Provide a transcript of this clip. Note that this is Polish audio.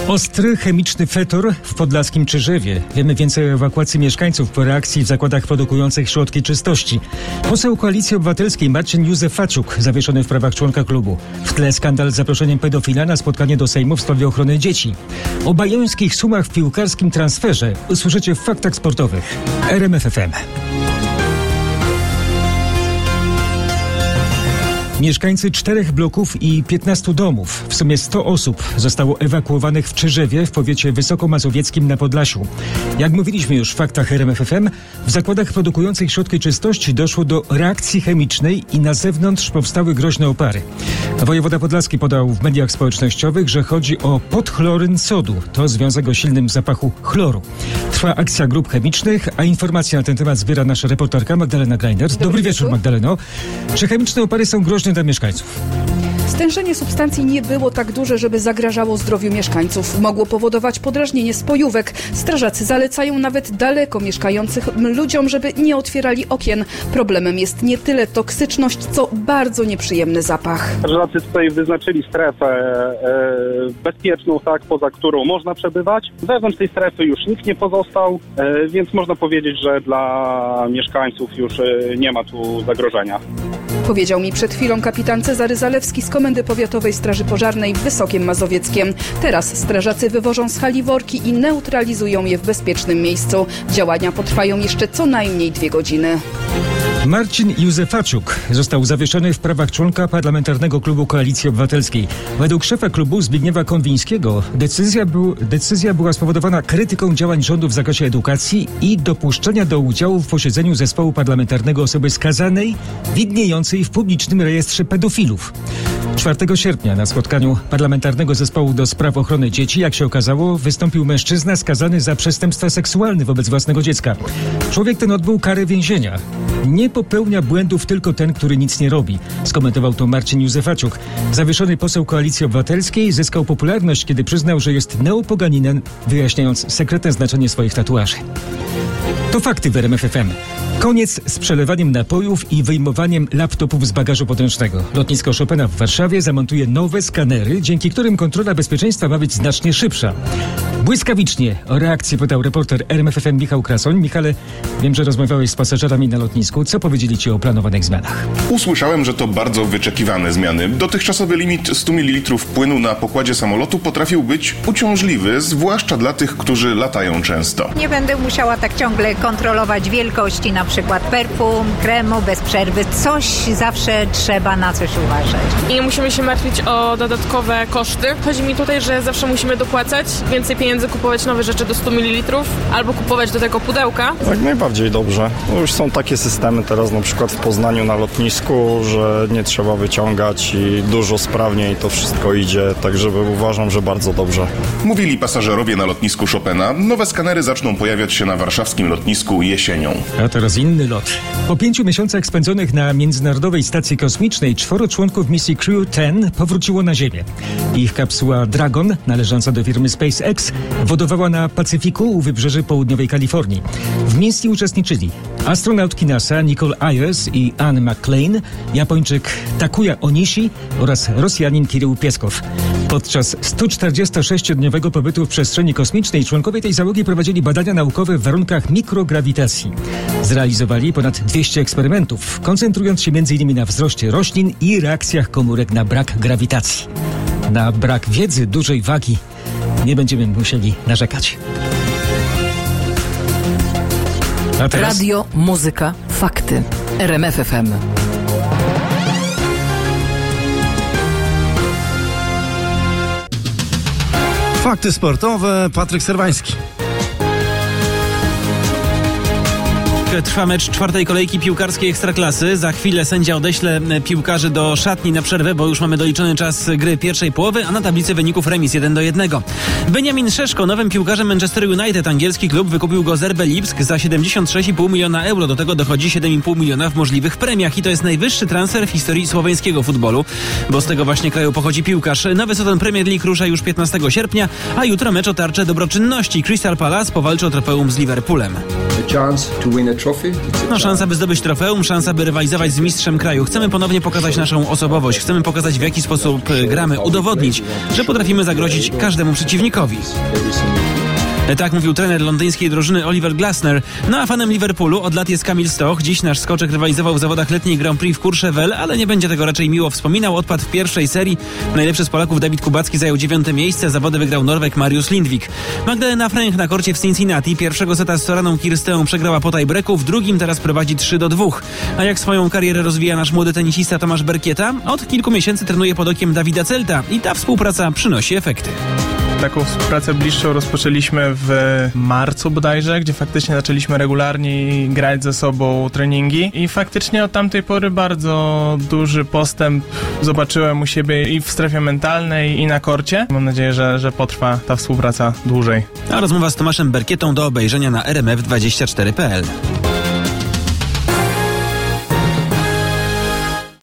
Ostry, chemiczny fetor w podlaskim Czyżewie. Wiemy więcej o ewakuacji mieszkańców po reakcji w zakładach produkujących środki czystości. Poseł Koalicji Obywatelskiej Marcin Józefaciuk zawieszony w prawach członka klubu. W tle skandal z zaproszeniem pedofila na spotkanie do Sejmu w sprawie ochrony dzieci. O bajońskich sumach w piłkarskim transferze usłyszycie w Faktach Sportowych. RMF FM. Mieszkańcy 4 bloków i 15 domów, w sumie 100 osób, zostało ewakuowanych w Czyżewie w powiecie wysokomazowieckim na Podlasiu. Jak mówiliśmy już w Faktach RMF FM, w zakładach produkujących środki czystości doszło do reakcji chemicznej i na zewnątrz powstały groźne opary. Wojewoda podlaski podał w mediach społecznościowych, że chodzi o podchloryn sodu. To związek o silnym zapachu chloru. Trwa akcja grup chemicznych, a informacje na ten temat zbiera nasza reporterka Magdalena Greiner. Dobry wieczór, Magdaleno. Czy chemiczne opary są groźne dla mieszkańców? Stężenie substancji nie było tak duże, żeby zagrażało zdrowiu mieszkańców. Mogło powodować podrażnienie spojówek. Strażacy zalecają nawet daleko mieszkających ludziom, żeby nie otwierali okien. Problemem jest nie tyle toksyczność, co bardzo nieprzyjemny zapach. Strażacy tutaj wyznaczyli strefę bezpieczną, tak, poza którą można przebywać. Wewnątrz tej strefy już nikt nie pozostał, więc można powiedzieć, że dla mieszkańców już nie ma tu zagrożenia. Powiedział mi przed chwilą kapitan Cezary Zalewski z Komendy Powiatowej Straży Pożarnej w Wysokiem Mazowieckiem. Teraz strażacy wywożą z hali worki i neutralizują je w bezpiecznym miejscu. Działania potrwają jeszcze co najmniej 2 godziny. Marcin Józefaciuk został zawieszony w prawach członka Parlamentarnego Klubu Koalicji Obywatelskiej. Według szefa klubu Zbigniewa Konwińskiego decyzja była spowodowana krytyką działań rządu w zakresie edukacji i dopuszczenia do udziału w posiedzeniu zespołu parlamentarnego osoby skazanej widniejącej w publicznym rejestrze pedofilów. 4 sierpnia na spotkaniu Parlamentarnego Zespołu do Spraw Ochrony Dzieci, jak się okazało, wystąpił mężczyzna skazany za przestępstwa seksualne wobec własnego dziecka. Człowiek ten odbył karę więzienia. Nie popełnia błędów tylko ten, który nic nie robi, skomentował to Marcin Józefaciuk. Zawieszony poseł Koalicji Obywatelskiej zyskał popularność, kiedy przyznał, że jest neopoganinem, wyjaśniając sekretne znaczenie swoich tatuaży. To fakty w RMF FM. Koniec z przelewaniem napojów i wyjmowaniem laptopów z bagażu podręcznego. Lotnisko Chopina w Warszawie zamontuje nowe skanery, dzięki którym kontrola bezpieczeństwa ma być znacznie szybsza. Błyskawicznie o reakcję pytał reporter RMF FM Michał Krasoń. Michale, wiem, że rozmawiałeś z pasażerami na lotnisku. Co powiedzieli ci o planowanych zmianach? Usłyszałem, że to bardzo wyczekiwane zmiany. Dotychczasowy limit 100 ml płynu na pokładzie samolotu potrafił być uciążliwy, zwłaszcza dla tych, którzy latają często. Nie będę musiała tak ciągle kontrolować wielkości, na przykład perfum, kremu bez przerwy. Coś zawsze trzeba na coś uważać. I nie musimy się martwić o dodatkowe koszty. Chodzi mi tutaj, że zawsze musimy dopłacać więcej pieniędzy, kupować nowe rzeczy do 100 ml albo kupować do tego pudełka. Jak najbardziej dobrze. Już są takie systemy teraz na przykład w Poznaniu na lotnisku, że nie trzeba wyciągać i dużo sprawniej to wszystko idzie, także uważam, że bardzo dobrze. Mówili pasażerowie na lotnisku Chopina. Nowe skanery zaczną pojawiać się na warszawskim lotnisku jesienią. A teraz inny lot. Po 5 miesiącach spędzonych na Międzynarodowej Stacji Kosmicznej 4 członków misji Crew-10 powróciło na Ziemię. Ich kapsuła Dragon, należąca do firmy SpaceX, wodowała na Pacyfiku u wybrzeży południowej Kalifornii. W misji uczestniczyli astronautki NASA Nicole Ayers i Anne McClain, Japończyk Takuya Onishi oraz Rosjanin Kirył Pieskow. Podczas 146-dniowego pobytu w przestrzeni kosmicznej członkowie tej załogi prowadzili badania naukowe w warunkach mikrograwitacji. Zrealizowali ponad 200 eksperymentów, koncentrując się m.in. na wzroście roślin i reakcjach komórek na brak grawitacji. Na brak wiedzy dużej wagi nie będziemy musieli narzekać. A teraz... Radio, muzyka, fakty. RMF FM. Fakty sportowe, Patryk Serwański. Trwa mecz 4. kolejki piłkarskiej Ekstraklasy. Za chwilę sędzia odeśle piłkarzy do szatni na przerwę, bo już mamy doliczony czas gry pierwszej połowy, a na tablicy wyników remis 1-1. Benjamin Szeszko, nowym piłkarzem Manchester United, angielski klub wykupił go z RB Lipsk za 76,5 miliona euro. Do tego dochodzi 7,5 miliona w możliwych premiach i to jest najwyższy transfer w historii słoweńskiego futbolu, bo z tego właśnie kraju pochodzi piłkarz. Nowy sezon Premier League rusza już 15 sierpnia, a jutro mecz o tarczę dobroczynności. Crystal Palace powalczy o trofeum z Liverpoolem. No, szansa, by zdobyć trofeum, szansa, by rywalizować z mistrzem kraju. Chcemy ponownie pokazać naszą osobowość, chcemy pokazać, w jaki sposób gramy, udowodnić, że potrafimy zagrozić każdemu przeciwnikowi. Tak mówił trener londyńskiej drużyny Oliver Glasner. No a fanem Liverpoolu od lat jest Kamil Stoch. Dziś nasz skoczek rywalizował w zawodach letniej Grand Prix w Courchevel, ale nie będzie tego raczej miło wspominał. Odpadł w pierwszej serii. Najlepszy z Polaków Dawid Kubacki zajął 9. miejsce. Zawody wygrał Norweg Mariusz Lindvik. Magdalena Fręch na korcie w Cincinnati pierwszego seta z Soraną Kirsteą przegrała po tiebreaku, w drugim teraz prowadzi 3-2. A jak swoją karierę rozwija nasz młody tenisista Tomasz Berkieta? Od kilku miesięcy trenuje pod okiem Dawida Celta i ta współpraca przynosi efekty. Taką współpracę bliższą rozpoczęliśmy w marcu bodajże, gdzie faktycznie zaczęliśmy regularnie grać ze sobą treningi i faktycznie od tamtej pory bardzo duży postęp zobaczyłem u siebie i w strefie mentalnej, i na korcie. Mam nadzieję, że potrwa ta współpraca dłużej. A rozmowa z Tomaszem Berkietą do obejrzenia na rmf24.pl.